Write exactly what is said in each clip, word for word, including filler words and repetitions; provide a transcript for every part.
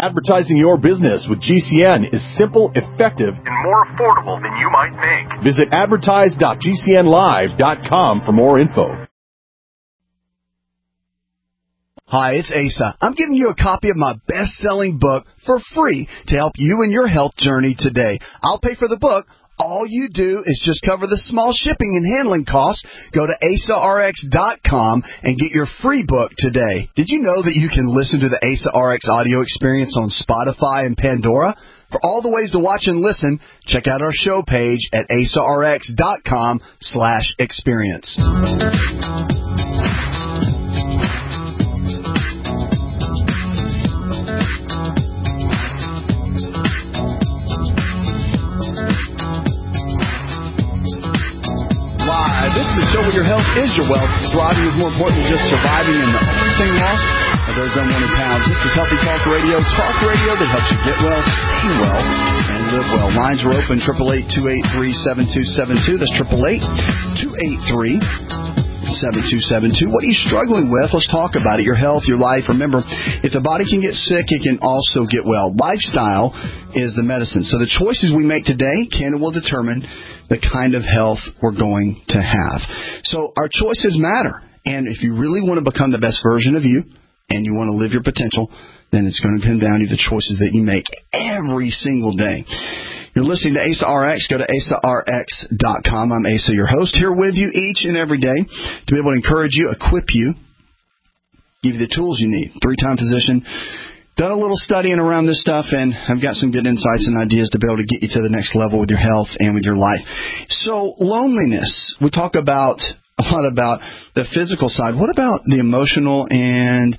Advertising your business with G C N is simple, effective, and more affordable than you might think. Visit advertise dot g c n live dot com for more info. Hi, it's Asa. I'm giving you a copy of my best-selling book for free to help you in your health journey today. I'll pay for the book. All you do is just cover the small shipping and handling costs. Go to asa r x dot com and get your free book today. Did you know that you can listen to the Asa R X audio experience on Spotify and Pandora? For all the ways to watch and listen, check out our show page at asa r x dot com slash experience. This is the show where your health is your wealth. Thriving is more important than just surviving, and the only thing lost are those unwanted pounds. This is Healthy Talk Radio, talk radio that helps you get well, stay well, and live well. Lines are open, eight eight eight, two eight three, seven two seven two. That's eight eight eight, two eight three, seven two seven two. What are you struggling with? Let's talk about it. Your health, your life. Remember, if the body can get sick, it can also get well. Lifestyle is the medicine. So the choices we make today can and will determine the kind of health we're going to have. So our choices matter. And if you really want to become the best version of you and you want to live your potential, then it's going to come down to the choices that you make every single day. You're listening to Asa R X. Go to asa r x dot com. I'm Asa, your host, here with you each and every day to be able to encourage you, equip you, give you the tools you need. Three-time physician. Done a little studying around this stuff, and I've got some good insights and ideas to be able to get you to the next level with your health and with your life. So loneliness, we talk about a lot about the physical side. What about the emotional and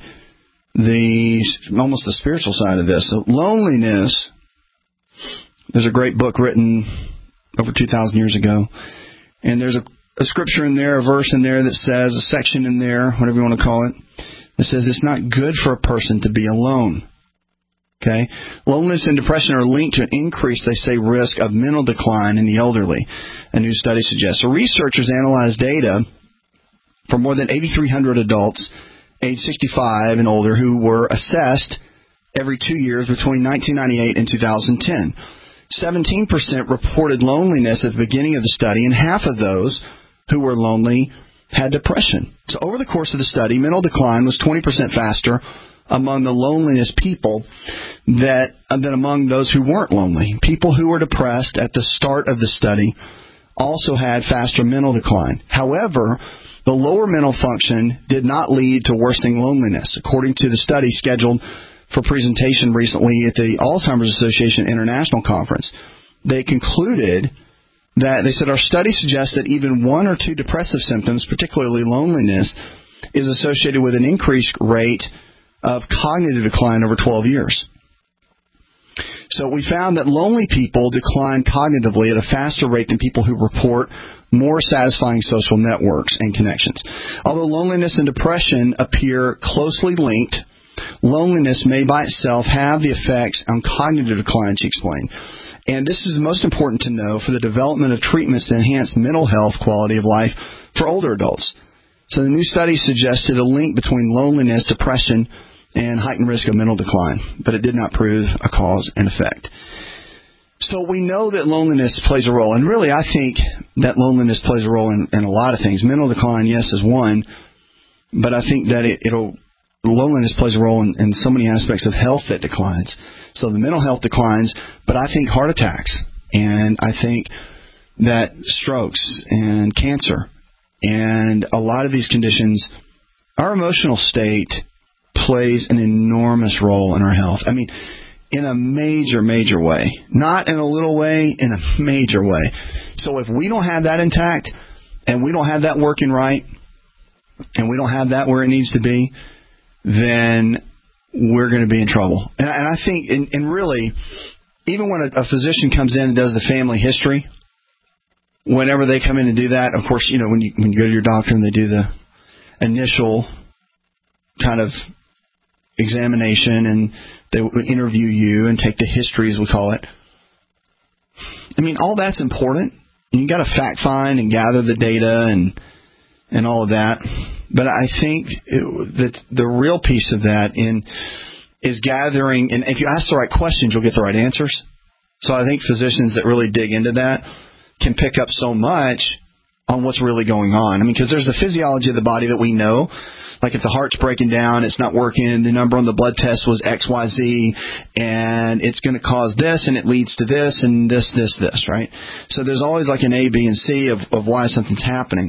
the almost the spiritual side of this? So loneliness, there's a great book written over two thousand years ago, and there's a, a scripture in there, a verse in there that says, a section in there, whatever you want to call it, it says it's not good for a person to be alone. Okay? Loneliness and depression are linked to an increase, they say, risk of mental decline in the elderly, a new study suggests. So researchers analyzed data for more than eighty-three hundred adults age sixty-five and older who were assessed every two years between nineteen ninety-eight and two thousand ten. seventeen percent reported loneliness at the beginning of the study, and half of those who were lonely had depression. So over the course of the study, mental decline was twenty percent faster among the loneliness people that than among those who weren't lonely. People who were depressed at the start of the study also had faster mental decline. However, the lower mental function did not lead to worsening loneliness. According to the study scheduled for presentation recently at the Alzheimer's Association International Conference, they concluded that they said our study suggests that even one or two depressive symptoms, particularly loneliness, is associated with an increased rate of cognitive decline over twelve years. So we found that lonely people decline cognitively at a faster rate than people who report more satisfying social networks and connections. Although loneliness and depression appear closely linked, loneliness may by itself have the effects on cognitive decline, she explained. And this is most important to know for the development of treatments to enhance mental health quality of life for older adults. So the new study suggested a link between loneliness, depression, and heightened risk of mental decline, but it did not prove a cause and effect. So we know that loneliness plays a role, and really I think that loneliness plays a role in, in a lot of things. Mental decline, yes, is one, but I think that it, it'll loneliness plays a role in, in so many aspects of health that declines. So the mental health declines, but I think heart attacks, and I think that strokes and cancer, and a lot of these conditions, our emotional state plays an enormous role in our health. I mean, in a major, major way. Not in a little way, in a major way. So if we don't have that intact, and we don't have that working right, and we don't have that where it needs to be, then we're going to be in trouble. And, and I think, and, and really, even when a, a physician comes in and does the family history, whenever they come in and do that, of course, you know, when you when you go to your doctor and they do the initial kind of examination and they would interview you and take the history, as we call it. I mean, all that's important. And you got to fact find and gather the data and and all of that. But I think it, that the real piece of that in is gathering, and if you ask the right questions, you'll get the right answers. So I think physicians that really dig into that can pick up so much on what's really going on. I mean, because there's the physiology of the body that we know. Like if the heart's breaking down, it's not working, the number on the blood test was X Y Z, and it's going to cause this, and it leads to this, and this, this, this, right? So there's always like an A, B, and C of, of why something's happening.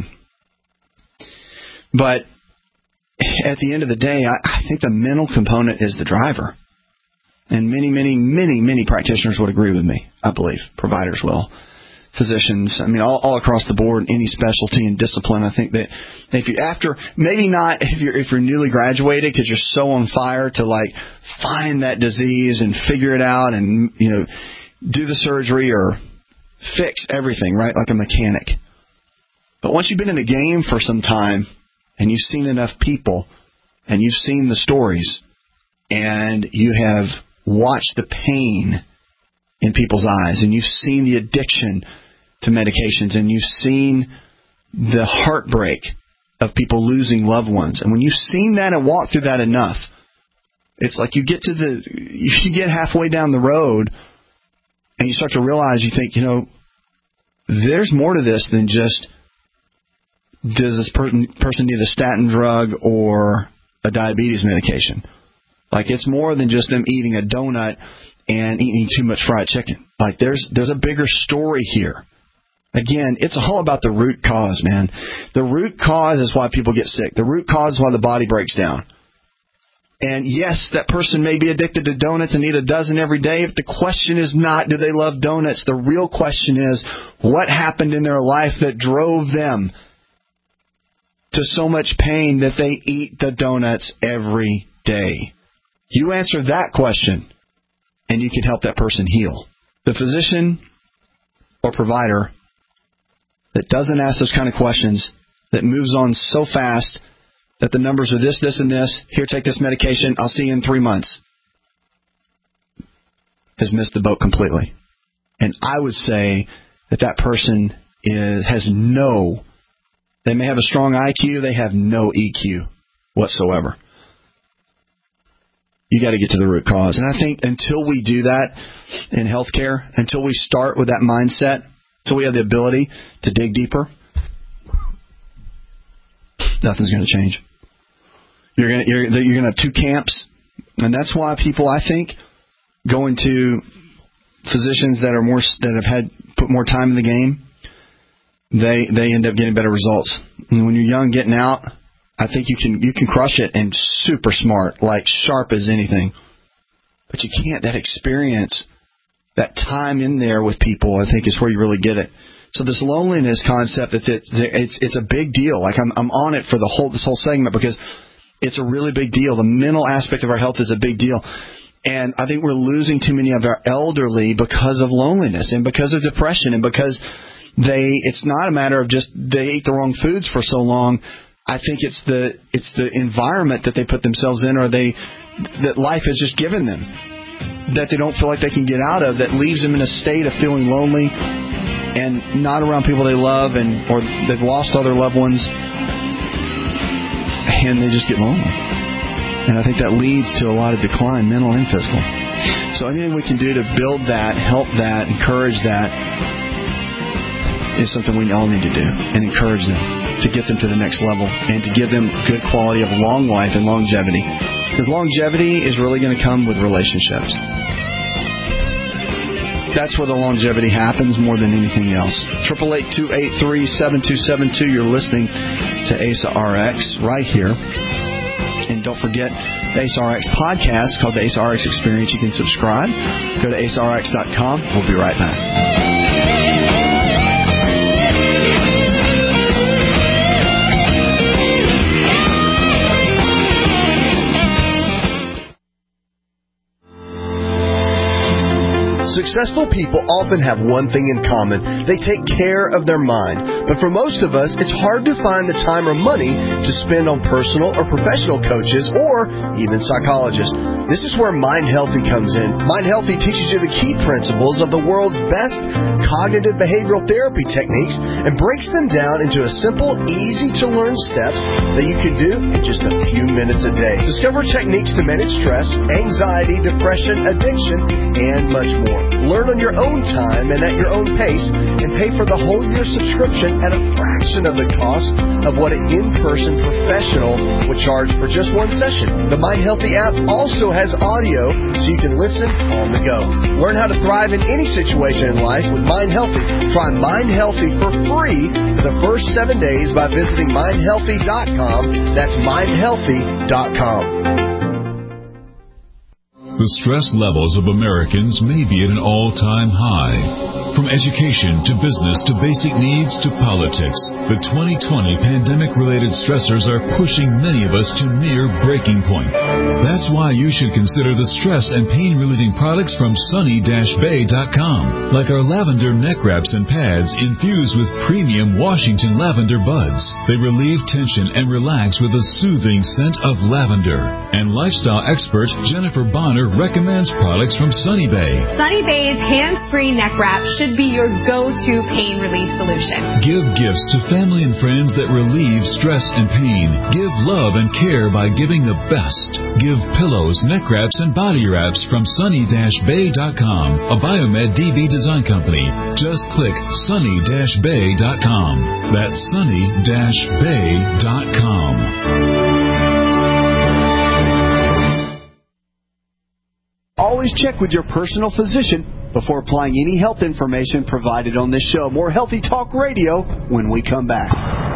But at the end of the day, I, I think the mental component is the driver. And many, many, many, many practitioners would agree with me, I believe. Providers will. Physicians, I mean, all, all across the board, any specialty and discipline. I think that if you after, maybe not if you're if you're newly graduated because you're so on fire to like find that disease and figure it out and, you know, do the surgery or fix everything, right, like a mechanic. But once you've been in the game for some time and you've seen enough people and you've seen the stories and you have watched the pain in people's eyes and you've seen the addiction to medications, and you've seen the heartbreak of people losing loved ones. And when you've seen that and walked through that enough, it's like you get to the, you get halfway down the road and you start to realize, you think, you know, there's more to this than just, does this person, person need a statin drug or a diabetes medication? Like, it's more than just them eating a donut and eating too much fried chicken. Like, there's there's a bigger story here. Again, it's all about the root cause, man. The root cause is why people get sick. The root cause is why the body breaks down. And yes, that person may be addicted to donuts and eat a dozen every day. But the question is not, do they love donuts? The real question is, what happened in their life that drove them to so much pain that they eat the donuts every day? You answer that question, and you can help that person heal. The physician or provider that doesn't ask those kind of questions, that moves on so fast that the numbers are this, this, and this, here, take this medication, I'll see you in three months, has missed the boat completely. And I would say that that person is, has no, they may have a strong I Q, they have no E Q whatsoever. You got to get to the root cause. And I think until we do that in healthcare, until we start with that mindset, until we have the ability to dig deeper, nothing's going to change. You're going to you're, you're going to have two camps, and that's why people, I think, going to physicians that are more that have had put more time in the game, they they end up getting better results. And when you're young, getting out, I think you can you can crush it and super smart, like sharp as anything. But you can't. That experience, that time in there with people, I think is where you really get it. So this loneliness concept, that it's it's a big deal. Like I'm I'm on it for the whole this whole segment because it's a really big deal. The mental aspect of our health is a big deal. And I think we're losing too many of our elderly because of loneliness and because of depression and because they it's not a matter of just they ate the wrong foods for so long. I think it's the it's the environment that they put themselves in, or they that life has just given them, that they don't feel like they can get out of, that leaves them in a state of feeling lonely and not around people they love, and or they've lost all their loved ones, and they just get lonely. And I think that leads to a lot of decline, mental and physical. So anything we can do to build that, help that, encourage that, is something we all need to do, and encourage them to get them to the next level and to give them good quality of long life and longevity. Because longevity is really going to come with relationships. That's where the longevity happens more than anything else. eight eight eight, two eight three, seven two seven two. You're listening to A S A R X right here. And don't forget the A S A R X podcast called the A S A R X Experience. You can subscribe. Go to A S A R X dot com. We'll be right back. Successful people often have one thing in common. They take care of their mind. But for most of us, it's hard to find the time or money to spend on personal or professional coaches or even psychologists. This is where Mind Healthy comes in. Mind Healthy teaches you the key principles of the world's best cognitive behavioral therapy techniques and breaks them down into a simple, easy-to-learn steps that you can do in just a few minutes a day. Discover techniques to manage stress, anxiety, depression, addiction, and much more. Learn on your own time and at your own pace, and pay for the whole year subscription at a fraction of the cost of what an in-person professional would charge for just one session. The Mind Healthy app also has audio so you can listen on the go. Learn how to thrive in any situation in life with Mind Healthy. Try Mind Healthy for free for the first seven days by visiting mind healthy dot com. That's mind healthy dot com. The stress levels of Americans may be at an all-time high. From education to business to basic needs to politics, the twenty twenty pandemic-related stressors are pushing many of us to near breaking point. That's why you should consider the stress and pain-relieving products from sunny dash bay dot com, like our lavender neck wraps and pads infused with premium Washington lavender buds. They relieve tension and relax with a soothing scent of lavender. And lifestyle expert Jennifer Bonner recommends products from Sunny Bay. Sunny Bay's hands-free neck wrap should be your go-to pain relief solution. Give gifts to family and friends that relieve stress and pain. Give love and care by giving the best. Give pillows, neck wraps, and body wraps from sunny dash bay dot com, a Biomed D B design company. Just click sunny dash bay dot com. That's sunny dash bay dot com. Always check with your personal physician before applying any health information provided on this show. More Healthy Talk Radio when we come back.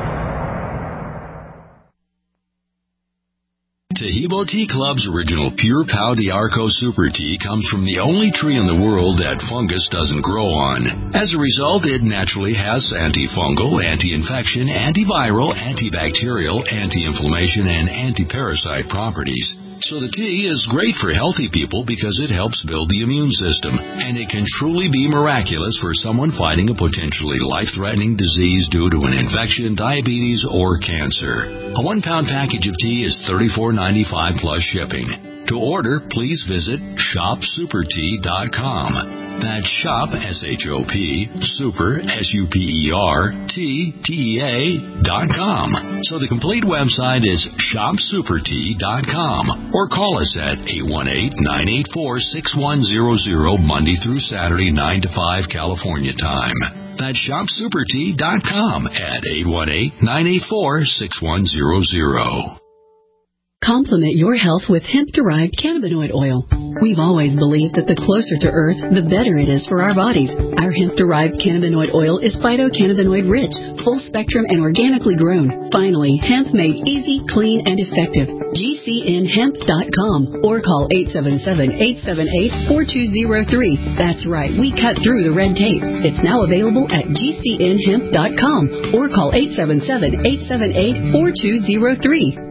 Taheebo Tea Club's original Pure Pau D'Arco Super Tea comes from the only tree in the world that fungus doesn't grow on. As a result, it naturally has antifungal, anti-infection, antiviral, antibacterial, anti-inflammation, and anti-parasite properties. So the tea is great for healthy people because it helps build the immune system, and it can truly be miraculous for someone fighting a potentially life-threatening disease due to an infection, diabetes, or cancer. A one-pound package of tea is thirty-four ninety-five plus shipping. To order, please visit shop super tea dot com. That's shop, S H O P, super, S U P E R, T, T E A, dot com. So the complete website is shop super tea dot com. Or call us at eight one eight, nine eight four, six one zero zero, Monday through Saturday, nine to five, California time. That's shop super tea dot com at eight one eight, nine eight four, six one zero zero. Complement your health with hemp-derived cannabinoid oil. We've always believed that the closer to Earth, the better it is for our bodies. Our hemp-derived cannabinoid oil is phytocannabinoid-rich, full-spectrum, and organically grown. Finally, hemp made easy, clean, and effective. G C N hemp dot com or call eight seven seven, eight seven eight, four two zero three. That's right, we cut through the red tape. It's now available at G C N hemp dot com or call eight seven seven, eight seven eight, four two zero three.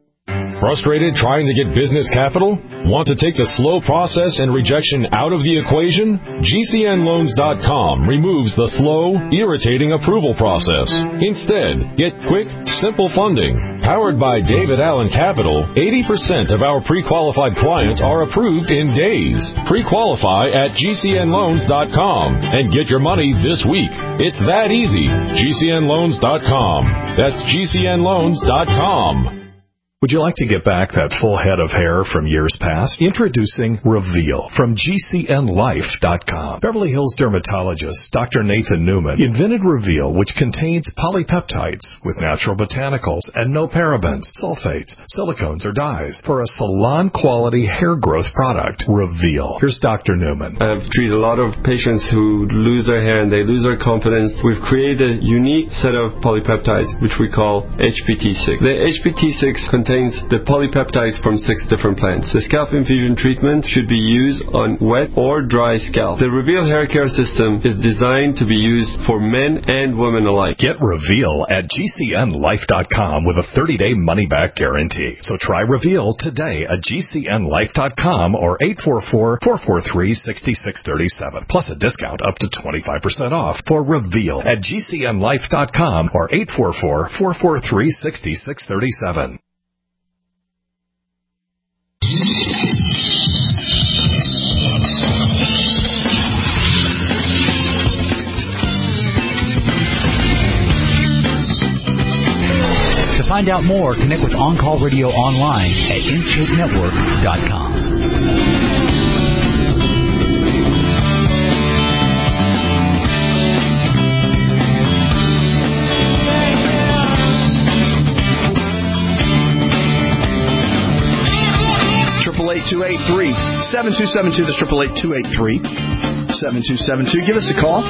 Frustrated trying to get business capital? Want to take the slow process and rejection out of the equation? G C N loans dot com removes the slow, irritating approval process. Instead, get quick, simple funding. Powered by David Allen Capital, eighty percent of our pre-qualified clients are approved in days. Pre-qualify at G C N loans dot com and get your money this week. It's that easy. G C N loans dot com. That's G C N loans dot com. Would you like to get back that full head of hair from years past? Introducing Reveal from G C N life dot com. Beverly Hills dermatologist Doctor Nathan Newman invented Reveal, which contains polypeptides with natural botanicals and no parabens, sulfates, silicones, or dyes for a salon-quality hair growth product. Reveal. Here's Doctor Newman. I've treated a lot of patients who lose their hair and they lose their confidence. We've created a unique set of polypeptides, which we call H P T six. The H P T six contains contains the polypeptides from six different plants. The scalp infusion treatment should be used on wet or dry scalp. The Reveal hair care system is designed to be used for men and women alike. Get Reveal at G C N life dot com with a thirty-day money-back guarantee. So try Reveal today at G C N life dot com or eight four four, four four three, six six three seven, plus a discount up to twenty-five percent off for Reveal at G C N life dot com or eight four four, four four three, six six three seven. To find out more, connect with On Call Radio online at in shape network dot com. two eight three, seven two seven two. That's triple eight two eight three, seven two seven two. Give us a call.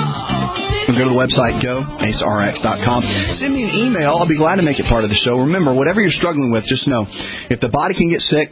Go to the website, go, ace r x dot com. Send me an email. I'll be glad to make it part of the show. Remember, whatever you're struggling with, just know, if the body can get sick,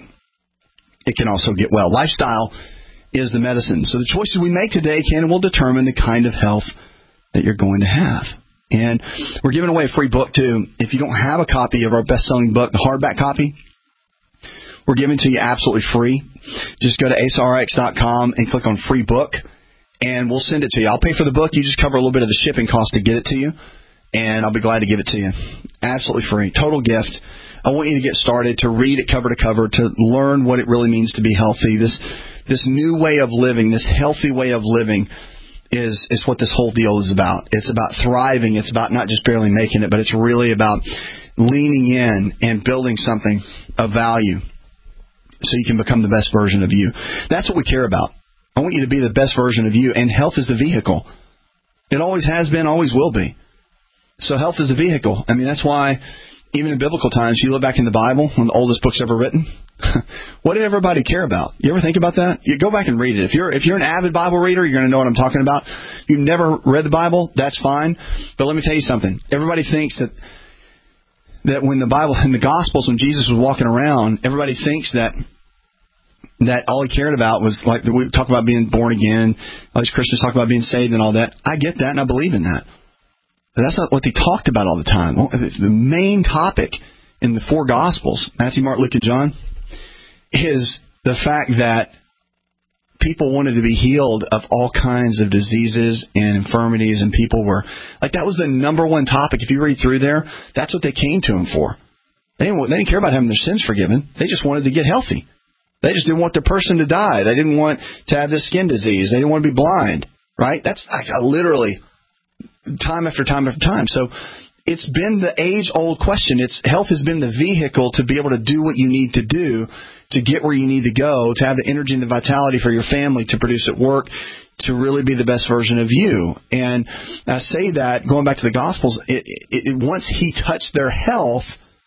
it can also get well. Lifestyle is the medicine. So the choices we make today can and will determine the kind of health that you're going to have. And we're giving away a free book, too. If you don't have a copy of our best-selling book, the hardback copy, we're giving it to you absolutely free. Just go to ace r x dot com and click on free book, and we'll send it to you. I'll pay for the book. You just cover a little bit of the shipping cost to get it to you, and I'll be glad to give it to you. Absolutely free. Total gift. I want you to get started, to read it cover to cover, to learn what it really means to be healthy. This this new way of living, this healthy way of living is, is what this whole deal is about. It's about thriving. It's about not just barely making it, but it's really about leaning in and building something of value so you can become the best version of you. That's what we care about. I want you to be the best version of you, and health is the vehicle. It always has been, always will be. So health is the vehicle. I mean, that's why even in biblical times, you look back in the Bible, one of the oldest books ever written, what did everybody care about? You ever think about that? You go back and read it. If you're if you're an avid Bible reader, you're going to know what I'm talking about. You've never read the Bible, that's fine. But let me tell you something. Everybody thinks that that when the Bible, in the Gospels, when Jesus was walking around, everybody thinks that that all he cared about was, like, we talk about being born again, all these Christians talk about being saved and all that. I get that, and I believe in that. But that's not what they talked about all the time. The main topic in the four Gospels, Matthew, Mark, Luke, and John, is the fact that people wanted to be healed of all kinds of diseases and infirmities, and people were, like, that was the number one topic. If you read through there, that's what they came to him for. They didn't, they didn't care about having their sins forgiven. They just wanted to get healthy. They just didn't want the person to die. They didn't want to have this skin disease. They didn't want to be blind, right? That's like a, literally time after time after time. So it's been the age-old question. It's health has been the vehicle to be able to do what you need to do, to get where you need to go, to have the energy and the vitality for your family to produce at work, to really be the best version of you. And I say that, going back to the Gospels, it, it, it, once he touched their health,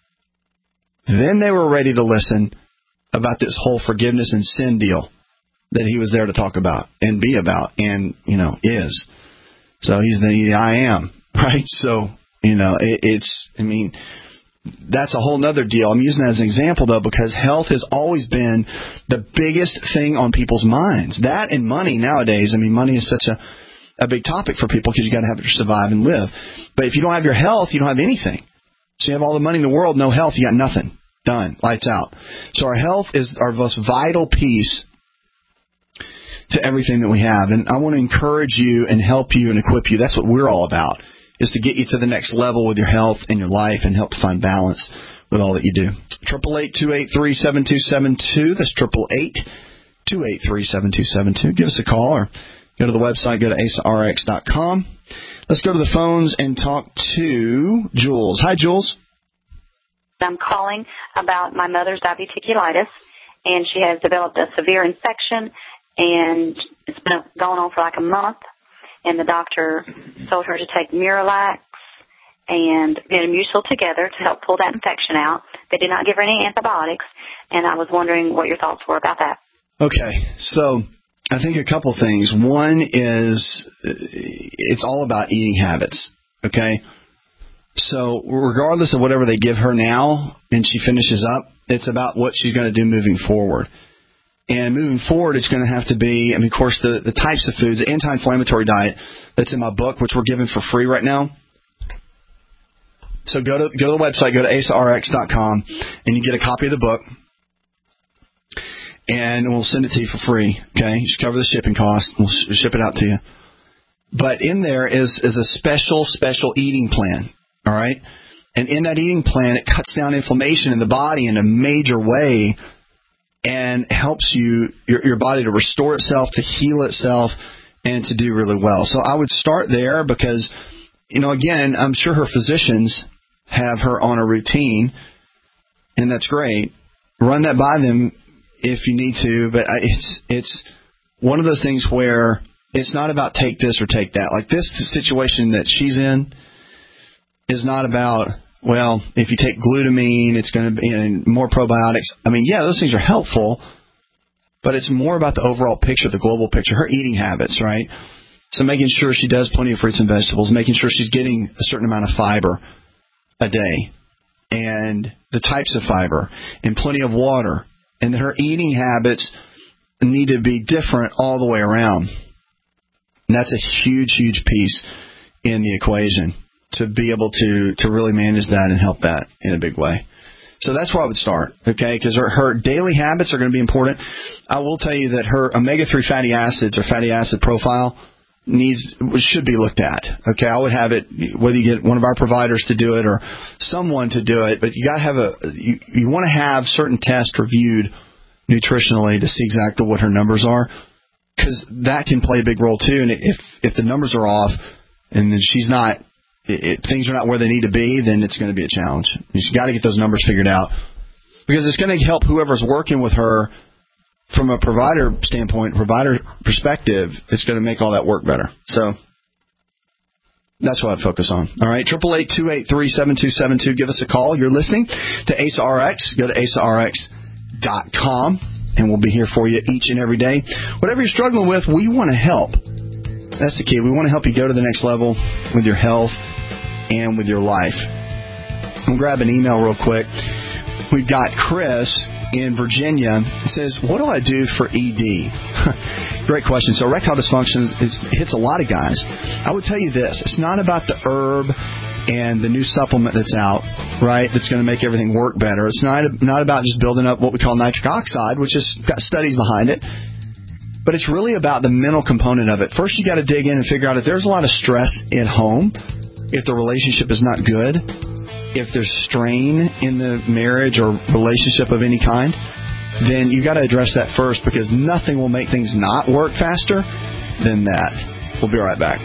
then they were ready to listen about this whole forgiveness and sin deal that he was there to talk about and be about and, you know, is. So he's the I am, right? So, you know, it, it's, I mean, that's a whole other deal. I'm using that as an example, though, because health has always been the biggest thing on people's minds. That and money nowadays. I mean, money is such a, a big topic for people because you got to have it to survive and live. But if you don't have your health, you don't have anything. So you have all the money in the world, no health, you got nothing. Done. Lights out. So our health is our most vital piece to everything that we have. And I want to encourage you and help you and equip you. That's what we're all about, is to get you to the next level with your health and your life and help to find balance with all that you do. Triple eight two eight three seven two seven two. That's triple eight two eight three seven two seven two. Give us a call or go to the website. Go to ace r x dot com. Let's go to the phones and talk to Jules. Hi, Jules. I'm calling about my mother's diverticulitis, and she has developed a severe infection, and it's been going on for like a month, and the doctor told her to take Miralax and Metamucil together to help pull that infection out. They did not give her any antibiotics, and I was wondering what your thoughts were about that. Okay, so I think a couple things. One is it's all about eating habits, okay? So regardless of whatever they give her now and she finishes up, it's about what she's going to do moving forward. And moving forward, it's going to have to be, I mean, of course, the, the types of foods, the anti-inflammatory diet that's in my book, which we're giving for free right now. So go to go to the website, go to A S A R X dot com, and you get a copy of the book. And we'll send it to you for free, okay? You should cover the shipping cost. We'll sh- ship it out to you. But in there is, is a special, special eating plan, all right? And in that eating plan, it cuts down inflammation in the body in a major way and helps you your, your body to restore itself, to heal itself, and to do really well. So I would start there because, you know, again, I'm sure her physicians have her on a routine, and that's great. Run that by them if you need to, but it's it's one of those things where it's not about take this or take that. Like this situation that she's in is not about, well, if you take glutamine, it's going to be and more probiotics. I mean, yeah, those things are helpful, but it's more about the overall picture, the global picture, her eating habits, right? So making sure she does plenty of fruits and vegetables, making sure she's getting a certain amount of fiber a day and the types of fiber and plenty of water. And her eating habits need to be different all the way around. And that's a huge, huge piece in the equation to be able to, to really manage that and help that in a big way. So that's where I would start, okay, because her, her daily habits are going to be important. I will tell you that her omega three fatty acids or fatty acid profile needs should be looked at. Okay, I would have it, whether you get one of our providers to do it or someone to do it, but you got to have a you, you want to have certain tests reviewed nutritionally to see exactly what her numbers are, because that can play a big role too. And if if the numbers are off and then she's not, it, things are not where they need to be, then it's going to be a challenge. You've got to get those numbers figured out because it's going to help whoever's working with her. From a provider standpoint, provider perspective, it's going to make all that work better. So that's what I'd focus on. All right, eight eight eight, two eight three, seven two seven two. Give us a call. You're listening to A S A R X. Go to A S A R X dot com, and we'll be here for you each and every day. Whatever you're struggling with, we want to help. That's the key. We want to help you go to the next level with your health and with your life. I'll grab an email real quick. We've got Chris in Virginia. It says, what do I do for E D? Great question. So erectile dysfunction is, hits a lot of guys. I would tell you this. It's not about the herb and the new supplement that's out, right, that's going to make everything work better. It's not, not about just building up what we call nitric oxide, which has got studies behind it. But it's really about the mental component of it. First, you got to dig in and figure out if there's a lot of stress at home, if the relationship is not good, if there's strain in the marriage or relationship of any kind, then you got to address that first, because nothing will make things not work faster than that. We'll be right back.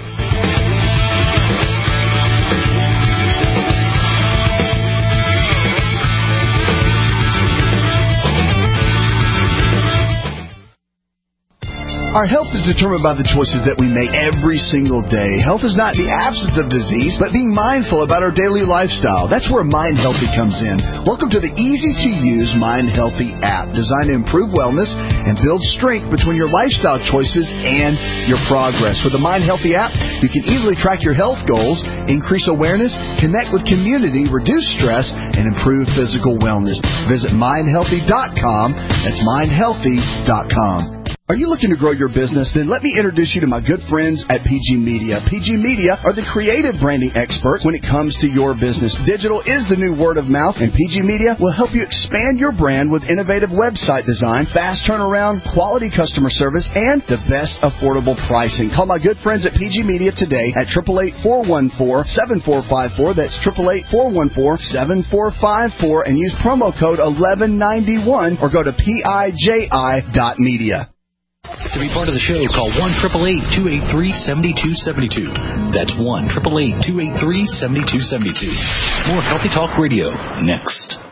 Our health is determined by the choices that we make every single day. Health is not the absence of disease, but being mindful about our daily lifestyle. That's where Mind Healthy comes in. Welcome to the easy-to-use Mind Healthy app, designed to improve wellness and build strength between your lifestyle choices and your progress. With the Mind Healthy app, you can easily track your health goals, increase awareness, connect with community, reduce stress, and improve physical wellness. Visit mind healthy dot com. That's mind healthy dot com. Are you looking to grow your business? Then let me introduce you to my good friends at P G Media. P G Media are the creative branding experts when it comes to your business. Digital is the new word of mouth, and P G Media will help you expand your brand with innovative website design, fast turnaround, quality customer service, and the best affordable pricing. Call my good friends at P G Media today at eight eight eight, four one four, seven four five four. That's eight eight eight, four one four, seven four five four, and use promo code eleven ninety-one or go to P I J I dot media. To be part of the show, call one eight eight eight, two eight three, seven two seven two. That's one eight eight eight, two eight three, seven two seven two. More Healthy Talk Radio next.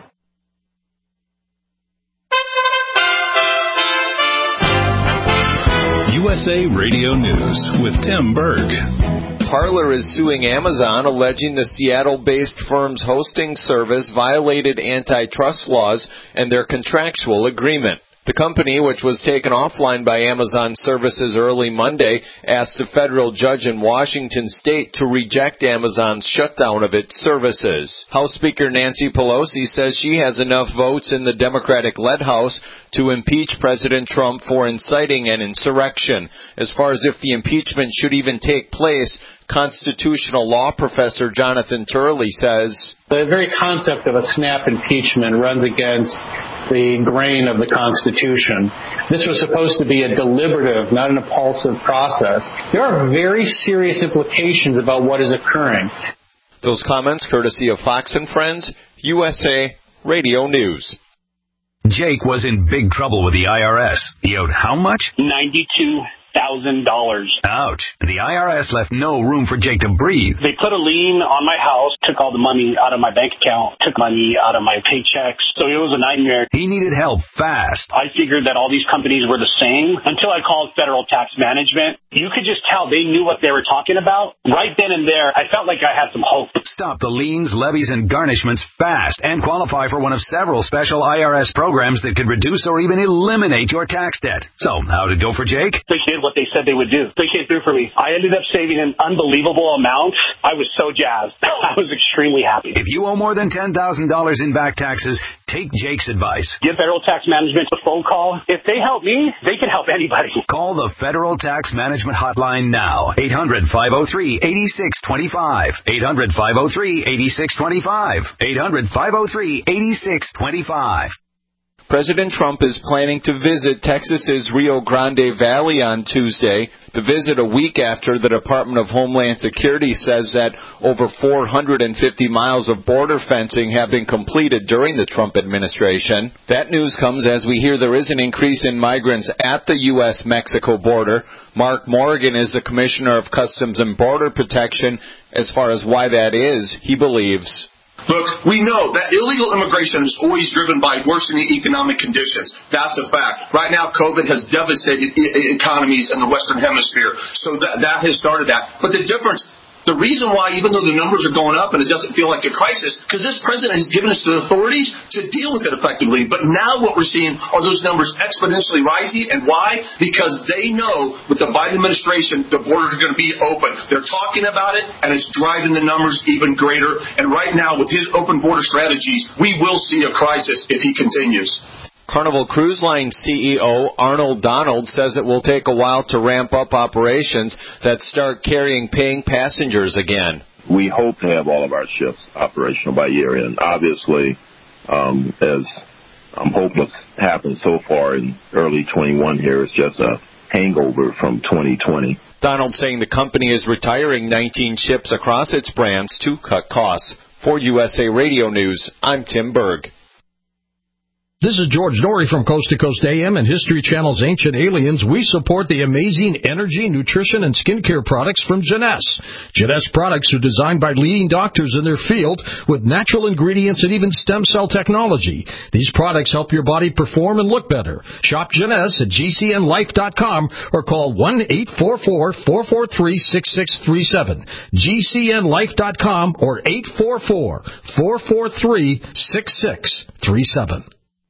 U S A Radio News with Tim Berg. Parler is suing Amazon, alleging the Seattle-based firm's hosting service violated antitrust laws and their contractual agreement. The company, which was taken offline by Amazon services early Monday, asked a federal judge in Washington state to reject Amazon's shutdown of its services. House Speaker Nancy Pelosi says she has enough votes in the Democratic-led House to impeach President Trump for inciting an insurrection. As far as if the impeachment should even take place, constitutional law professor Jonathan Turley says, the very concept of a snap impeachment runs against the grain of the Constitution. This was supposed to be a deliberative, not an impulsive process. There are very serious implications about what is occurring. Those comments courtesy of Fox and Friends, U S A Radio News. Jake was in big trouble with the I R S. He owed how much? ninety-two thousand dollars. Ouch. The I R S left no room for Jake to breathe. They put a lien on my house, took all the money out of my bank account, took money out of my paychecks. So it was a nightmare. He needed help fast. I figured that all these companies were the same until I called Federal Tax Management. You could just tell they knew what they were talking about. Right then and there, I felt like I had some hope. Stop the liens, levies, and garnishments fast and qualify for one of several special I R S programs that could reduce or even eliminate your tax debt. So, how'd it go for Jake? They did what they said they would do. They came through for me. I ended up saving an unbelievable amount. I was so jazzed. I was extremely happy. If you owe more than ten thousand dollars in back taxes, take Jake's advice. Give Federal Tax Management a phone call. If they help me, they can help anybody. Call the Federal Tax Management Hotline now. eight hundred, five oh three, eight six two five. eight hundred, five oh three, eight six two five. eight hundred, five oh three, eight six two five. President Trump is planning to visit Texas's Rio Grande Valley on Tuesday. The visit a week after the Department of Homeland Security says that over four hundred fifty miles of border fencing have been completed during the Trump administration. That news comes as we hear there is an increase in migrants at the U S Mexico border. Mark Morgan is the Commissioner of Customs and Border Protection. As far as why that is, he believes, look, we know that illegal immigration is always driven by worsening economic conditions. That's a fact. Right now, COVID has devastated e- economies in the Western Hemisphere, so that, that has started that. But the difference, the reason why, even though the numbers are going up and it doesn't feel like a crisis, because this president has given us the authorities to deal with it effectively. But now what we're seeing are those numbers exponentially rising. And why? Because they know with the Biden administration, the borders are going to be open. They're talking about it, and it's driving the numbers even greater. And right now, with his open border strategies, we will see a crisis if he continues. Carnival Cruise Line C E O Arnold Donald says it will take a while to ramp up operations that start carrying paying passengers again. We hope to have all of our ships operational by year end. Obviously, um, as I'm hoping what's happened so far in early twenty-one here is just a hangover from twenty twenty. Donald saying the company is retiring nineteen ships across its brands to cut costs. For U S A Radio News, I'm Tim Berg. This is George Norrie from Coast to Coast A M and History Channel's Ancient Aliens. We support the amazing energy, nutrition, and skincare products from Jeunesse. Jeunesse products are designed by leading doctors in their field with natural ingredients and even stem cell technology. These products help your body perform and look better. Shop Jeunesse at G C N life dot com or call one eight four four, four four three, six six three seven. G C N life dot com or eight four four, four four three, six six three seven.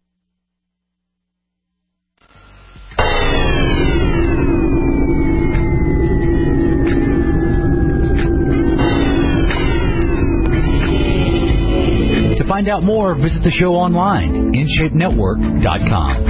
To find out more, visit the show online, in shape network dot com.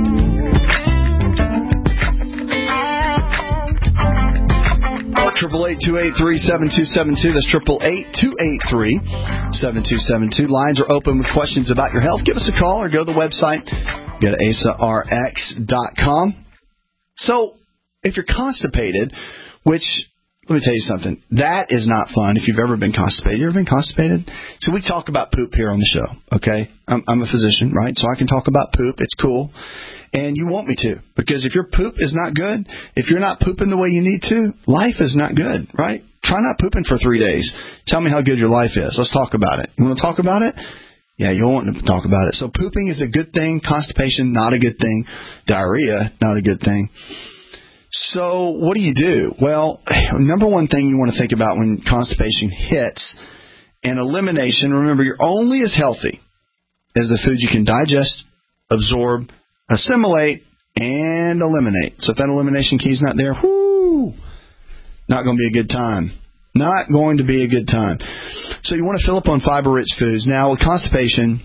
Triple eight two eight three seven two seven two. That's triple eight two eight three seven two seven two. Lines are open with questions about your health. Give us a call or go to the website. Go to asa r x dot com. So, if you're constipated, which, let me tell you something, that is not fun if you've ever been constipated. You ever been constipated? So we talk about poop here on the show, okay? I'm, I'm a physician, right? So I can talk about poop. It's cool. And you want me to. Because if your poop is not good, if you're not pooping the way you need to, life is not good, right? Try not pooping for three days. Tell me how good your life is. Let's talk about it. You want to talk about it? Yeah, you'll want to talk about it. So pooping is a good thing. Constipation, not a good thing. Diarrhea, not a good thing. So what do you do? Well, number one thing you want to think about when constipation hits, and elimination, remember, you're only as healthy as the food you can digest, absorb, assimilate, and eliminate. So if that elimination key is not there, whoo, not going to be a good time. Not going to be a good time. So you want to fill up on fiber-rich foods. Now, with constipation,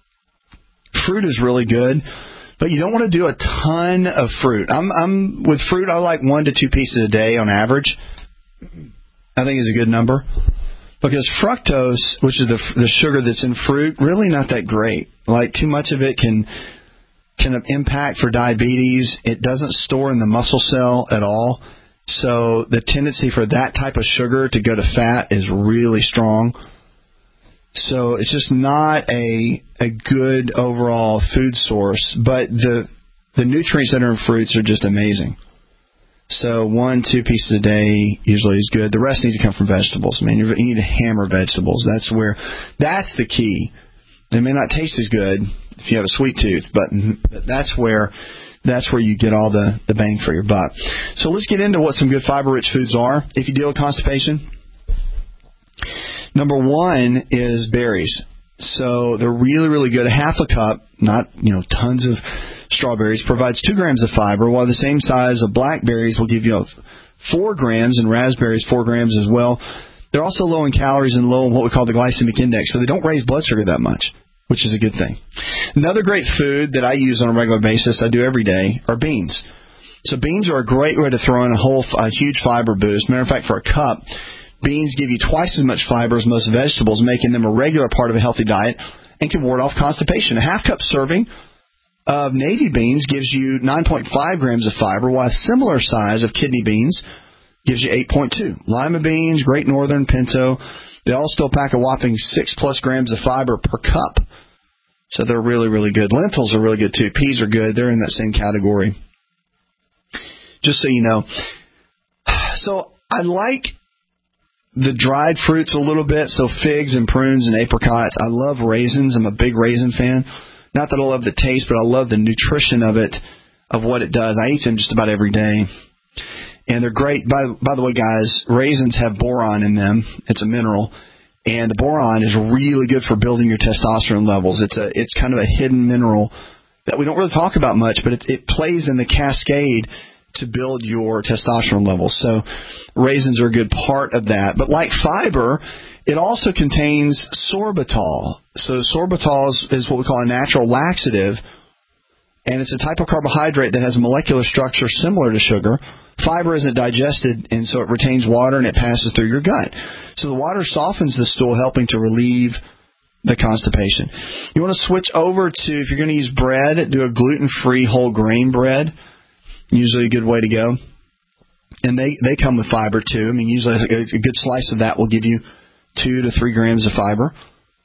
fruit is really good, but you don't want to do a ton of fruit. I'm, I'm with fruit, I like one to two pieces a day on average. I think is a good number. Because fructose, which is the the sugar that's in fruit, really not that great. Like, too much of it can can impact for diabetes. It doesn't store in the muscle cell at all. So the tendency for that type of sugar to go to fat is really strong. So it's just not a a good overall food source. But the the nutrients that are in fruits are just amazing. So one, two pieces a day usually is good. The rest needs to come from vegetables. I mean, you need to hammer vegetables. That's where, that's the key. They may not taste as good if you have a sweet tooth, but that's where, that's where you get all the, the bang for your buck. So let's get into what some good fiber-rich foods are. If you deal with constipation, number one is berries. So they're really, really good. A half a cup, not, you know, tons of strawberries, provides two grams of fiber, while the same size of blackberries will give you four grams, and raspberries four grams as well. They're also low in calories and low in what we call the glycemic index, so they don't raise blood sugar that much, which is a good thing. Another great food that I use on a regular basis, I do every day, are beans. So beans are a great way to throw in a whole, a huge fiber boost. Matter of fact, for a cup, beans give you twice as much fiber as most vegetables, making them a regular part of a healthy diet and can ward off constipation. A half cup serving of navy beans gives you nine point five grams of fiber, while a similar size of kidney beans gives you eight point two. Lima beans, Great Northern, Pinto, they all still pack a whopping six plus grams of fiber per cup. So they're really, really good. Lentils are really good too. Peas are good. They're in that same category. Just so you know. So I like the dried fruits a little bit, so figs and prunes and apricots. I love raisins. I'm a big raisin fan. Not that I love the taste, but I love the nutrition of it, of what it does. I eat them just about every day. And they're great. By, by the way, guys, raisins have boron in them. It's a mineral. And the boron is really good for building your testosterone levels. It's a it's kind of a hidden mineral that we don't really talk about much, but it, it plays in the cascade to build your testosterone levels. So raisins are a good part of that. But like fiber, it also contains sorbitol. So sorbitol is, is what we call a natural laxative, and it's a type of carbohydrate that has a molecular structure similar to sugar. Fiber isn't digested, and so it retains water and it passes through your gut. So the water softens the stool, helping to relieve the constipation. You want to switch over to, if you're going to use bread, do a gluten-free whole grain bread. Usually a good way to go. And they, they come with fiber too. I mean, usually a, a good slice of that will give you two to three grams of fiber.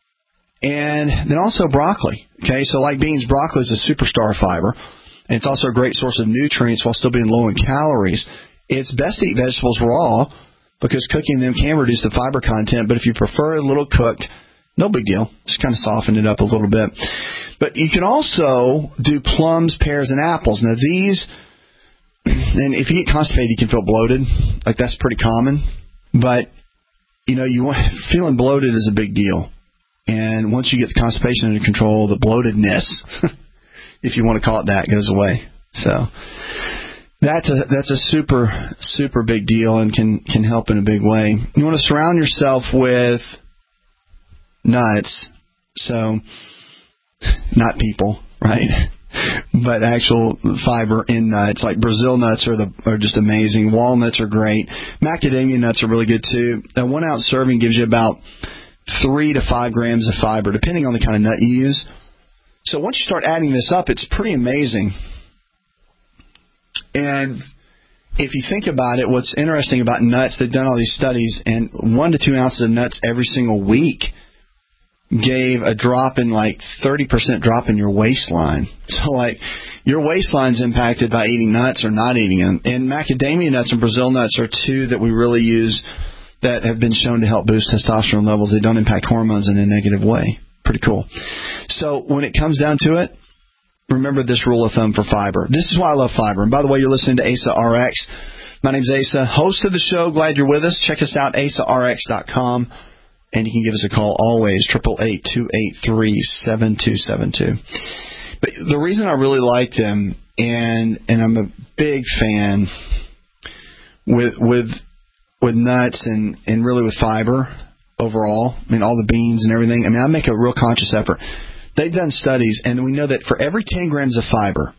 And then also broccoli. Okay, so like beans, broccoli is a superstar fiber. And it's also a great source of nutrients while still being low in calories. It's best to eat vegetables raw because cooking them can reduce the fiber content. But if you prefer a little cooked, no big deal. Just kind of soften it up a little bit. But you can also do plums, pears, and apples. Now these, and if you get constipated, you can feel bloated. Like that's pretty common. But you know, you want feeling bloated is a big deal. And once you get the constipation under control, the bloatedness, if you want to call it that, goes away. So that's a that's a super super big deal and can can help in a big way. You want to surround yourself with nuts, so not people, right? But actual fiber in nuts, like Brazil nuts are the are just amazing. Walnuts are great. Macadamia nuts are really good too. A one ounce serving gives you about three to five grams of fiber, depending on the kind of nut you use. So once you start adding this up, it's pretty amazing. And if you think about it, what's interesting about nuts, they've done all these studies, and one to two ounces of nuts every single week gave a drop in like thirty percent drop in your waistline. So like your waistline's impacted by eating nuts or not eating them. And macadamia nuts and Brazil nuts are two that we really use that have been shown to help boost testosterone levels. They don't impact hormones in a negative way. Pretty cool. So when it comes down to it, remember this rule of thumb for fiber. This is why I love fiber. And by the way, you're listening to Asa R X. My name's Asa, host of the show. Glad you're with us. Check us out, asa r x dot com. And you can give us a call always, eight eight eight, two eight three, seven two seven two. But the reason I really like them, and and I'm a big fan with with with nuts and, and really with fiber overall. I mean, all the beans and everything. I mean, I make a real conscious effort. They've done studies, and we know that for every ten grams of fiber,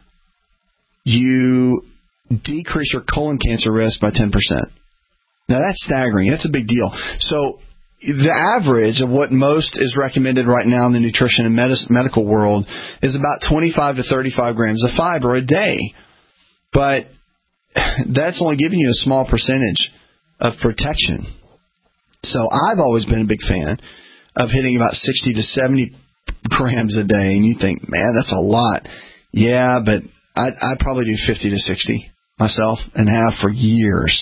you decrease your colon cancer risk by ten percent. Now, that's staggering. That's a big deal. So the average of what most is recommended right now in the nutrition and medis- medical world is about twenty-five to thirty-five grams of fiber a day. But that's only giving you a small percentage of protection. So I've always been a big fan of hitting about sixty to seventy grams a day. And you think, man, that's a lot. Yeah, but I'd, I'd probably do fifty to sixty myself and have for years.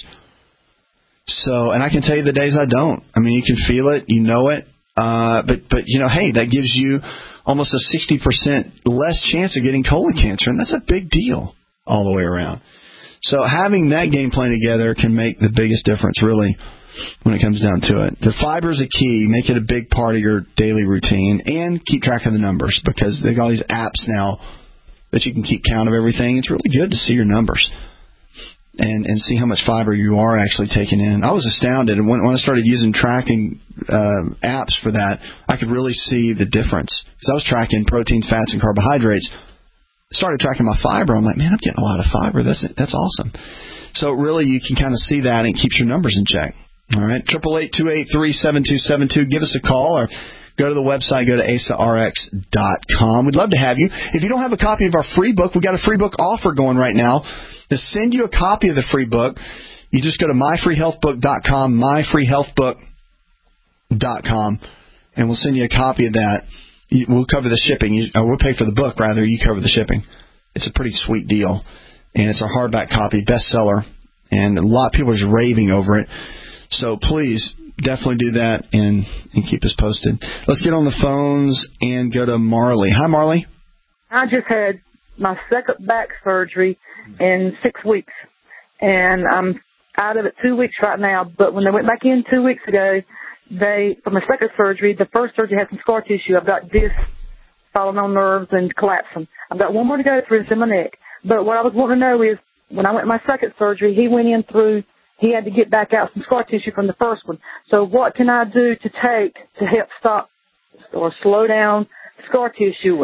So, and I can tell you the days I don't. I mean, you can feel it, you know it, uh, but, but, you know, hey, that gives you almost a sixty percent less chance of getting colon cancer, and that's a big deal all the way around. So having that game plan together can make the biggest difference, really, when it comes down to it. The fiber is a key. Make it a big part of your daily routine, and keep track of the numbers, because they've got all these apps now that you can keep count of everything. It's really good to see your numbers. And, and see how much fiber you are actually taking in. I was astounded. When, when I started using tracking uh, apps for that, I could really see the difference. Because I was tracking proteins, fats, and carbohydrates. Started tracking my fiber. I'm like, man, I'm getting a lot of fiber. That's that's awesome. So really, you can kind of see that, and it keeps your numbers in check. All right, eight eight eight, two eight three, seven two seven two. Give us a call, or go to the website, go to A S A R X dot com. We'd love to have you. If you don't have a copy of our free book, we've got a free book offer going right now. To send you a copy of the free book, you just go to my free health book dot com, my free health book dot com, and we'll send you a copy of that. We'll cover the shipping. You, or we'll pay for the book, rather. You cover the shipping. It's a pretty sweet deal, and it's a hardback copy, bestseller, and a lot of people are just raving over it. So please, definitely do that and, and keep us posted. Let's get on the phones and go to Marley. Hi, Marley. I just had my second back surgery in six weeks, and I'm out of it two weeks right now. But when they went back in two weeks ago, they, for my second surgery, the first surgery had some scar tissue. I've got discs falling on nerves and collapsing. I've got one more to go through in my neck. But what I was wanting to know is, when I went to my second surgery, he went in through, he had to get back out some scar tissue from the first one. So what can I do to take to help stop or slow down scar tissue?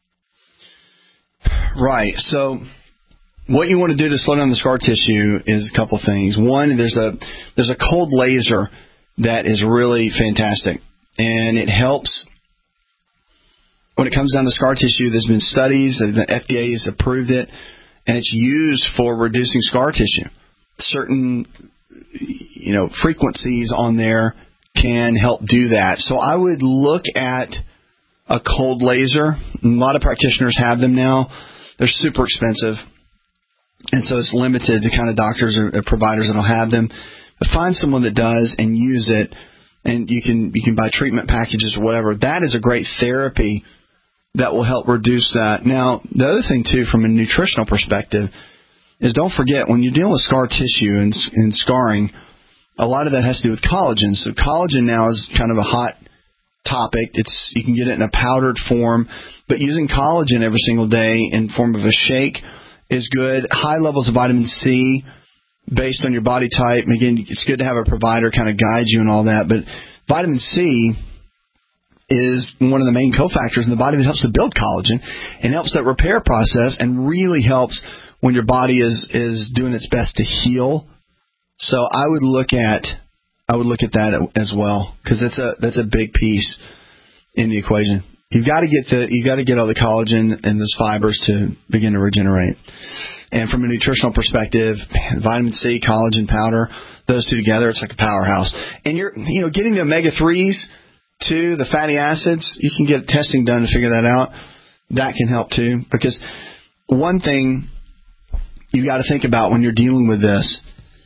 Right. So what you want to do to slow down the scar tissue is a couple things. One, there's a there's a cold laser that is really fantastic, and it helps when it comes down to scar tissue. There's been studies, the F D A has approved it, and it's used for reducing scar tissue. Certain, you know, frequencies on there can help do that. So I would look at a cold laser. A lot of practitioners have them now. They're super expensive, and so it's limited to kind of doctors or, or providers that will have them. But find someone that does and use it, and you can you can buy treatment packages or whatever. That is a great therapy that will help reduce that. Now, the other thing, too, from a nutritional perspective, is don't forget, when you're dealing with scar tissue and, and scarring, a lot of that has to do with collagen. So collagen now is kind of a hot topic. It's you can get it in a powdered form, but using collagen every single day in form of a shake is good. High levels of vitamin C based on your body type. And again, it's good to have a provider kind of guide you and all that, but vitamin C is one of the main cofactors in the body that helps to build collagen and helps that repair process, and really helps when your body is, is doing its best to heal. So I would look at I would look at that as well, because that's a that's a big piece in the equation. You've got to get the you got to get all the collagen and those fibers to begin to regenerate. And from a nutritional perspective, vitamin C, collagen powder, those two together, it's like a powerhouse. And you're you know getting the omega threes to the fatty acids, you can get testing done to figure that out. That can help too, because one thing you got to think about when you're dealing with this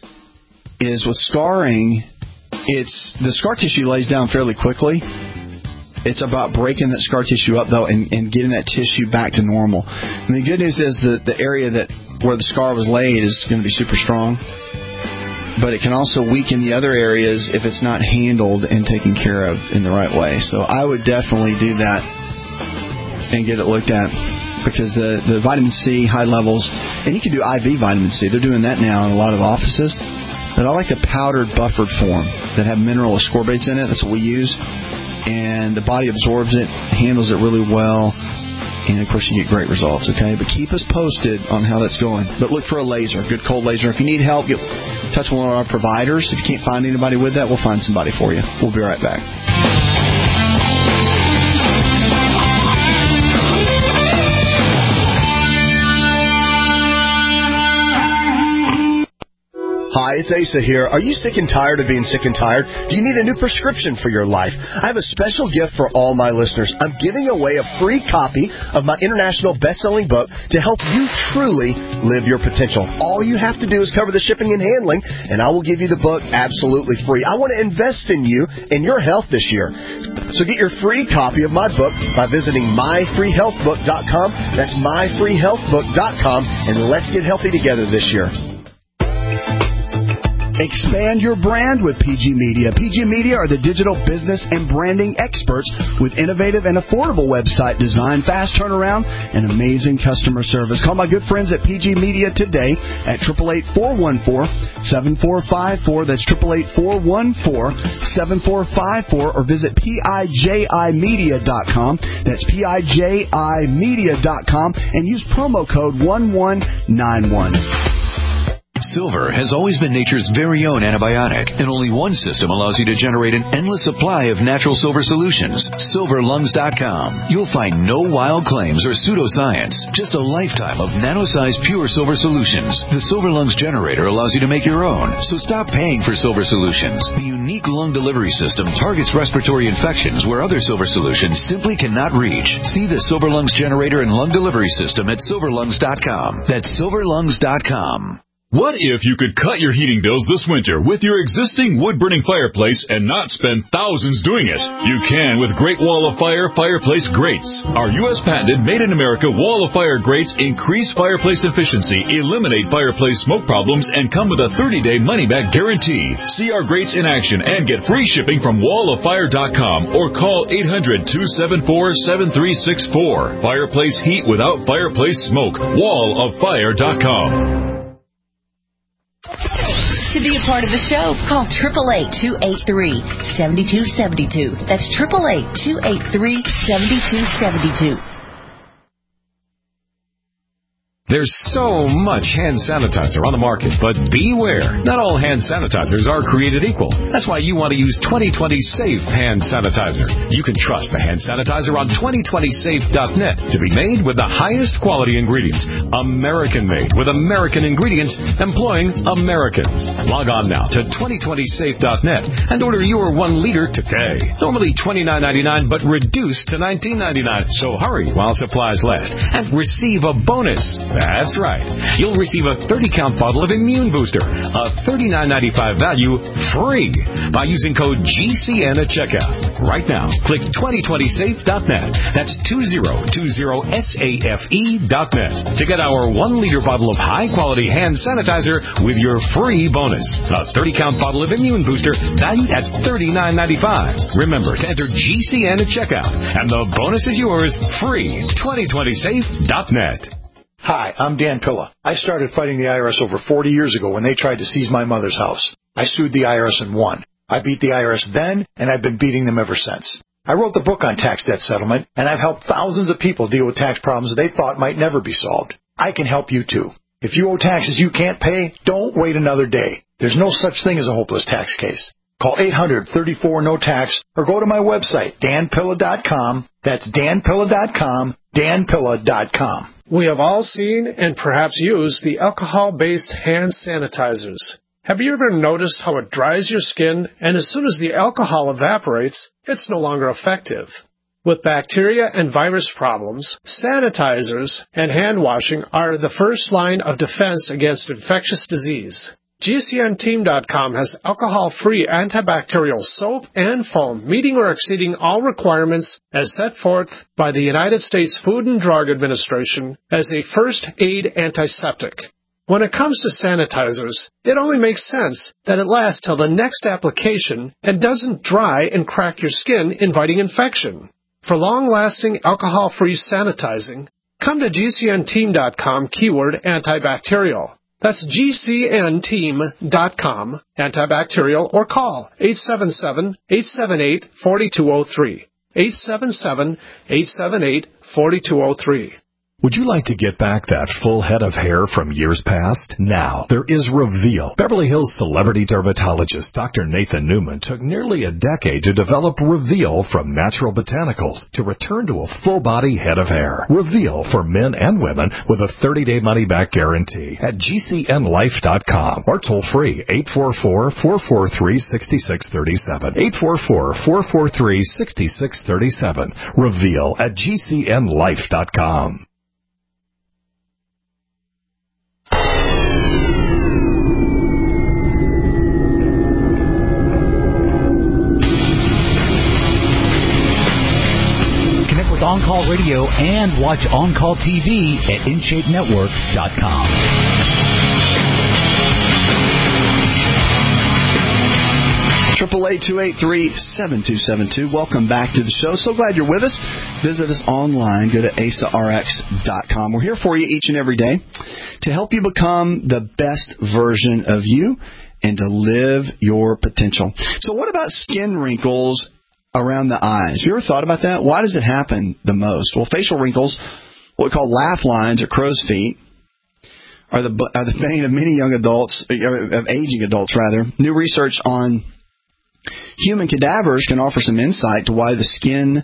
is with scarring, it's the scar tissue lays down fairly quickly. It's about breaking that scar tissue up, though, and, and getting that tissue back to normal. And the good news is that the area that where the scar was laid is going to be super strong, but it can also weaken the other areas if it's not handled and taken care of in the right way. So I would definitely do that and get it looked at. because the, the vitamin C, high levels, and you can do I V vitamin C. They're doing that now in a lot of offices. But I like the powdered buffered form that have mineral ascorbates in it. That's what we use. And the body absorbs it, handles it really well. And, of course, you get great results, okay? But keep us posted on how that's going. But look for a laser, a good cold laser. If you need help, get touch with one of our providers. If you can't find anybody with that, we'll find somebody for you. We'll be right back. Hi, it's Asa here. Are you sick and tired of being sick and tired? Do you need a new prescription for your life? I have a special gift for all my listeners. I'm giving away a free copy of my international best-selling book to help you truly live your potential. All you have to do is cover the shipping and handling, and I will give you the book absolutely free. I want to invest in you and your health this year. So get your free copy of my book by visiting my free health book dot com. That's my free health book dot com, and let's get healthy together this year. Expand your brand with P G Media. P G Media are the digital business and branding experts with innovative and affordable website design, fast turnaround, and amazing customer service. Call my good friends at P G Media today at eight eight eight, four one four, seven four five four. That's eight eight eight, four one four, seven four five four. Or visit P I J I media dot com. That's P I J I media dot com and use promo code one one nine one. Silver has always been nature's very own antibiotic, and only one system allows you to generate an endless supply of natural silver solutions. silver lungs dot com. You'll find no wild claims or pseudoscience, just a lifetime of nano-sized pure silver solutions. The Silver Lungs generator allows you to make your own, so stop paying for silver solutions. The unique lung delivery system targets respiratory infections where other silver solutions simply cannot reach. See the Silver Lungs generator and lung delivery system at silver lungs dot com. That's silver lungs dot com. What if you could cut your heating bills this winter with your existing wood-burning fireplace and not spend thousands doing it? You can with Great Wall of Fire fireplace grates. Our U S patented made-in-America Wall of Fire grates increase fireplace efficiency, eliminate fireplace smoke problems, and come with a thirty-day money-back guarantee. See our grates in action and get free shipping from wall of fire dot com or call eight hundred, two seven four, seven three six four. Fireplace heat without fireplace smoke. wall of fire dot com. To be a part of the show, call eight eight eight, two eight three, seven two seven two. That's eight eight eight, two eight three, seven two seven two. There's so much hand sanitizer on the market, but beware. Not all hand sanitizers are created equal. That's why you want to use twenty twenty Safe Hand Sanitizer. You can trust the hand sanitizer on twenty twenty safe dot net to be made with the highest quality ingredients. American-made with American ingredients employing Americans. Log on now to twenty twenty safe dot net and order your one liter today. Normally twenty-nine ninety-nine, but reduced to nineteen ninety-nine. So hurry while supplies last and receive a bonus. That's right. You'll receive a thirty count bottle of Immune Booster, a thirty-nine ninety-five value, free by using code G C N at checkout. Right now, click twenty twenty safe dot net. That's two zero two zero safe dot net to get our one liter bottle of high-quality hand sanitizer with your free bonus. A thirty count bottle of Immune Booster valued at thirty-nine ninety-five. Remember to enter G C N at checkout, and the bonus is yours free. twenty twenty safe dot net. Hi, I'm Dan Pilla. I started fighting the I R S over forty years ago when they tried to seize my mother's house. I sued the I R S and won. I beat the I R S then, and I've been beating them ever since. I wrote the book on tax debt settlement, and I've helped thousands of people deal with tax problems they thought might never be solved. I can help you too. If you owe taxes you can't pay, don't wait another day. There's no such thing as a hopeless tax case. Call eight hundred, thirty-four, no tax or go to my website, dan pilla dot com. That's dan pilla dot com, dan pilla dot com. We have all seen and perhaps used the alcohol-based hand sanitizers. Have you ever noticed how it dries your skin, and as soon as the alcohol evaporates, it's no longer effective? With bacteria and virus problems, sanitizers and hand washing are the first line of defense against infectious disease. G C N team dot com has alcohol-free antibacterial soap and foam, meeting or exceeding all requirements as set forth by the United States Food and Drug Administration as a first aid antiseptic. When it comes to sanitizers, it only makes sense that it lasts till the next application and doesn't dry and crack your skin, inviting infection. For long-lasting alcohol-free sanitizing, come to G C N team dot com, keyword antibacterial. That's G C N team dot com, antibacterial, or call eight seven seven, eight seven eight, four two zero three. eight seven seven, eight seven eight, four two zero three. Would you like to get back that full head of hair from years past? Now, there is Reveal. Beverly Hills celebrity dermatologist Doctor Nathan Newman took nearly a decade to develop Reveal from natural botanicals to return to a full-body head of hair. Reveal for men and women with a thirty-day money-back guarantee at G C N life dot com or toll free eight four four, four four three, six six three seven. eight four four, four four three, six six three seven. Reveal at G C N life dot com. On Call Radio and watch On Call T V at in shape network dot com. Triple eight two eight three seven two seven two. Welcome back to the show. So glad you're with us. Visit us online. Go to A S A R X dot com. We're here for you each and every day to help you become the best version of you and to live your potential. So what about skin wrinkles around the eyes? Have you ever thought about that? Why does it happen the most? Well, facial wrinkles, what we call laugh lines or crow's feet, are the are the bane of many young adults, of aging adults rather. New research on human cadavers can offer some insight to why the skin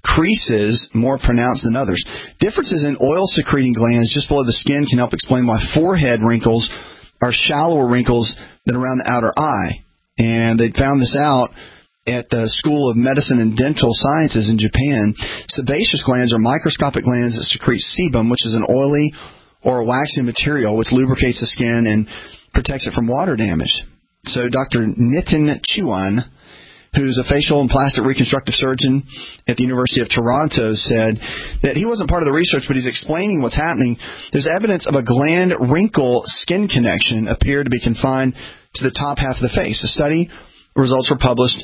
creases more pronounced than others. Differences in oil-secreting glands just below the skin can help explain why forehead wrinkles are shallower wrinkles than around the outer eye. And they found this out at the School of Medicine and Dental Sciences in Japan. Sebaceous glands are microscopic glands that secrete sebum, which is an oily or a waxy material which lubricates the skin and protects it from water damage. So Doctor Nitin Chauhan, who's a facial and plastic reconstructive surgeon at the University of Toronto, said that he wasn't part of the research, but he's explaining what's happening. There's evidence of a gland wrinkle skin connection appeared to be confined to the top half of the face. The study results were published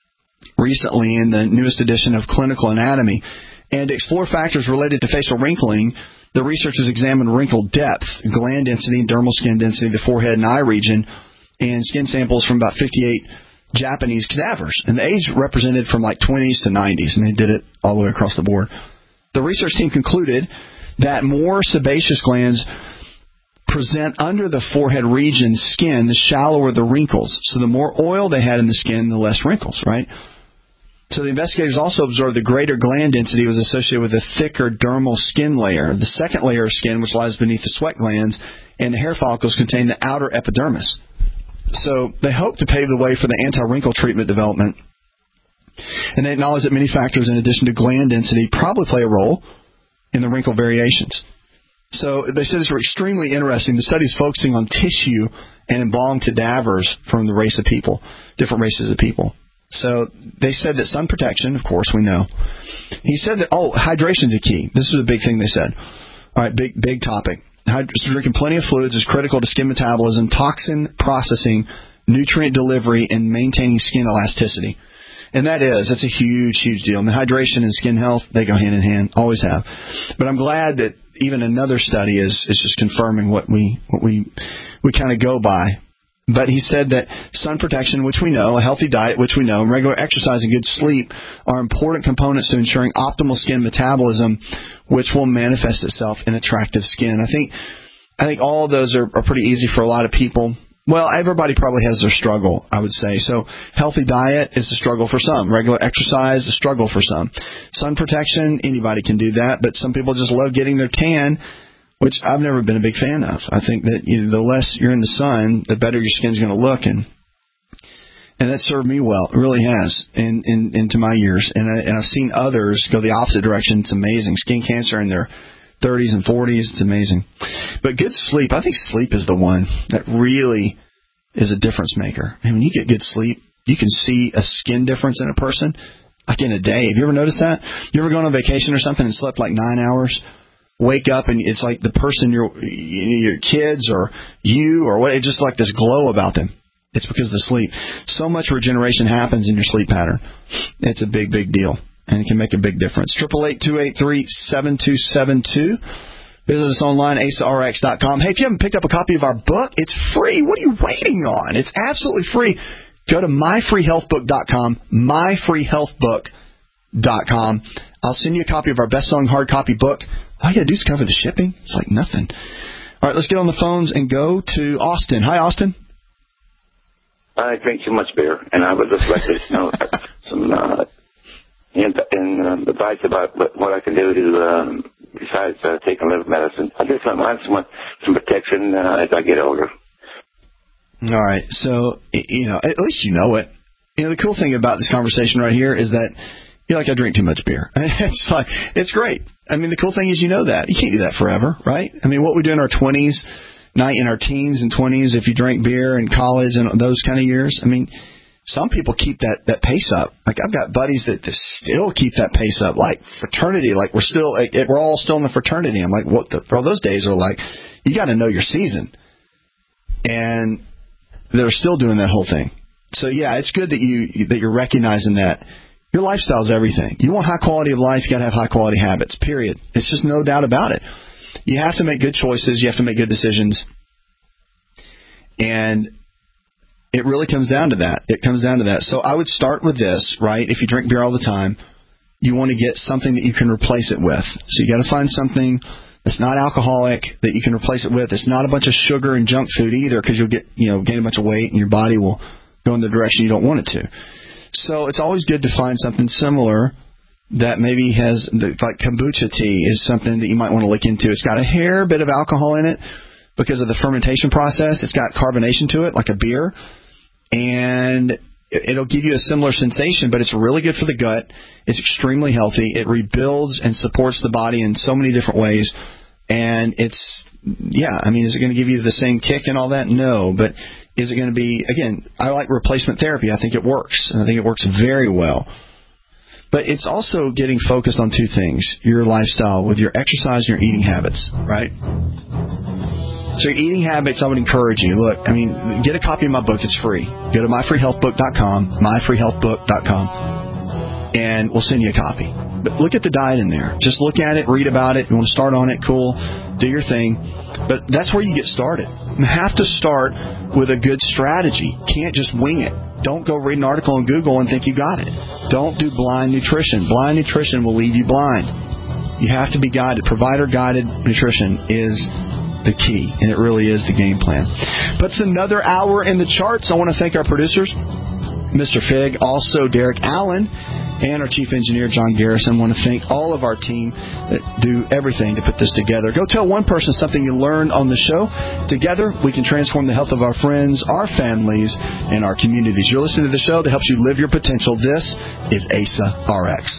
recently in the newest edition of Clinical Anatomy. And to explore factors related to facial wrinkling, the researchers examined wrinkle depth, gland density, dermal skin density, the forehead and eye region, and skin samples from about fifty-eight Japanese cadavers. And the age represented from like twenties to nineties, and they did it all the way across the board. The research team concluded that more sebaceous glands present under the forehead region skin, the shallower the wrinkles. So the more oil they had in the skin, the less wrinkles, right? So the investigators also observed the greater gland density was associated with a thicker dermal skin layer. The second layer of skin, which lies beneath the sweat glands, and the hair follicles contain the outer epidermis. So they hope to pave the way for the anti-wrinkle treatment development. And they acknowledge that many factors, in addition to gland density, probably play a role in the wrinkle variations. So they said it's extremely interesting. The study is focusing on tissue and embalmed cadavers from the race of people, different races of people. So they said that sun protection, of course, we know. He said that, oh, hydration is a key. This is a big thing they said. All right, big, big topic. Hyd- drinking plenty of fluids is critical to skin metabolism, toxin processing, nutrient delivery, and maintaining skin elasticity. And that is, that's a huge, huge deal. I mean, hydration and skin health, they go hand in hand, always have. But I'm glad that even another study is, is just confirming what we what we we kind of go by. But he said that sun protection, which we know, a healthy diet, which we know, and regular exercise and good sleep are important components to ensuring optimal skin metabolism, which will manifest itself in attractive skin. I think I think all of those are, are pretty easy for a lot of people. Well, everybody probably has their struggle, I would say. So healthy diet is a struggle for some. Regular exercise is a struggle for some. Sun protection, anybody can do that, but some people just love getting their tan, which I've never been a big fan of. I think that you know, the less you're in the sun, the better your skin's going to look, and and that served me well. It really has in, in into my years, and I, and I've seen others go the opposite direction. It's amazing. Skin cancer in their thirties and forties, it's amazing. But good sleep, I think sleep is the one that really is a difference maker. And when you get good sleep, you can see a skin difference in a person like in a day. Have you ever noticed that? You ever gone on vacation or something and slept like nine hours? Wake up and it's like the person, your your kids or you or what, it's just like this glow about them. It's because of the sleep. So much regeneration happens in your sleep pattern. It's a big, big deal. and it can make a big difference. eight eight eight, two eight three, seven two seven two. Visit us online, asa r x dot com. Hey, if you haven't picked up a copy of our book, it's free. What are you waiting on? It's absolutely free. Go to my free health book dot com, my free health book dot com. I'll send you a copy of our best-selling hard copy book. All you got to do is cover the shipping. It's like nothing. All right, let's get on the phones and go to Austin. Hi, Austin. I drink too much beer, and I would just like to know some uh, in, in, uh, advice about what, what I can do to, um, besides uh, taking liver medicine. I just want some, some protection uh, as I get older. All right, so, you know, at least you know it. You know, the cool thing about this conversation right here is that you're like, I drink too much beer. It's like, it's great. I mean, the cool thing is you know that. You can't do that forever, right? I mean, what we do in our twenties, night in our teens and twenties, if you drank beer in college and those kind of years, I mean, some people keep that, that pace up. Like, I've got buddies that, that still keep that pace up, like fraternity, like we're still, like, we're all still in the fraternity. I'm like, what the, well, those days are like, you got to know your season. And they're still doing that whole thing. So, yeah, it's good that, you, that you're recognizing that. Your lifestyle is everything. You want high quality of life, you got to have high quality habits, period. It's just no doubt about it. You have to make good choices. You have to make good decisions. And it really comes down to that. It comes down to that. So I would start with this, right? If you drink beer all the time, you want to get something that you can replace it with. So you got to find something that's not alcoholic that you can replace it with. It's not a bunch of sugar and junk food either, because you'll get, you know, gain a bunch of weight and your body will go in the direction you don't want it to. So it's always good to find something similar that maybe has, like kombucha tea is something that you might want to look into. It's got a hair bit of alcohol in it because of the fermentation process. It's got carbonation to it, like a beer. And it'll give you a similar sensation, but it's really good for the gut. It's extremely healthy. It rebuilds and supports the body in so many different ways. And it's, yeah, I mean, is it going to give you the same kick and all that? No. But is it going to be, again, I like replacement therapy. I think it works. And I think it works very well. But it's also getting focused on two things, your lifestyle with your exercise and your eating habits, right? So your eating habits, I would encourage you. Look, I mean, get a copy of my book. It's free. Go to my free health book dot com, my free health book dot com, and we'll send you a copy. But look at the diet in there. Just look at it, read about it. You want to start on it, cool. Do your thing. But that's where you get started. You have to start with a good strategy. Can't just wing it. Don't go read an article on Google and think you got it. Don't do blind nutrition. Blind nutrition will leave you blind. You have to be guided. Provider-guided nutrition is the key, and it really is the game plan. But it's another hour in the charts. I want to thank our producers, Mister Fig, also Derek Allen, and our chief engineer, John Garrison. I want to thank all of our team that do everything to put this together. Go tell one person something you learned on the show. Together, we can transform the health of our friends, our families, and our communities. You're listening to the show that helps you live your potential. This is A S A R X.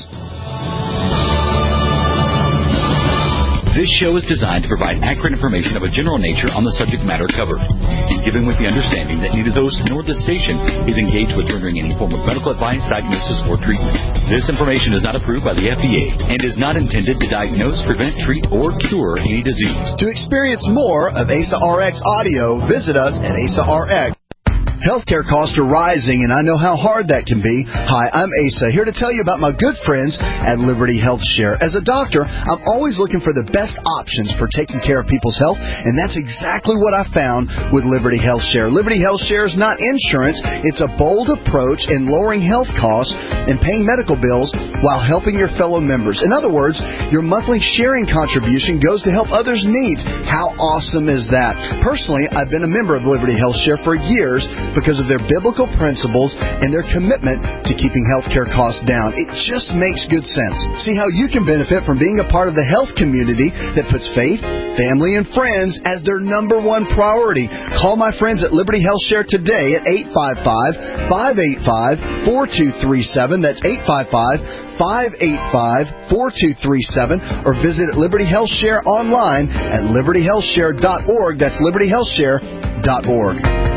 This show is designed to provide accurate information of a general nature on the subject matter covered, and given with the understanding that neither the host nor the station is engaged with rendering any form of medical advice, diagnosis, or treatment. This information is not approved by the F D A and is not intended to diagnose, prevent, treat, or cure any disease. To experience more of A S A R X audio, visit us at A S A R X. Healthcare costs are rising, and I know how hard that can be. Hi, I'm Asa, here to tell you about my good friends at Liberty Health Share. As a doctor, I'm always looking for the best options for taking care of people's health, and that's exactly what I found with Liberty Health Share. Liberty Health Share is not insurance. It's a bold approach in lowering health costs and paying medical bills while helping your fellow members. In other words, your monthly sharing contribution goes to help others' needs. How awesome is that? Personally, I've been a member of Liberty Health Share for years, because of their biblical principles and their commitment to keeping healthcare costs down. It just makes good sense. See how you can benefit from being a part of the health community that puts faith, family, and friends as their number one priority. Call my friends at Liberty Health Share today at eight five five, five eight five, four two three seven. That's eight five five, five eight five, four two three seven, or visit Liberty Health Share online at liberty health share dot org. That's liberty health share dot org.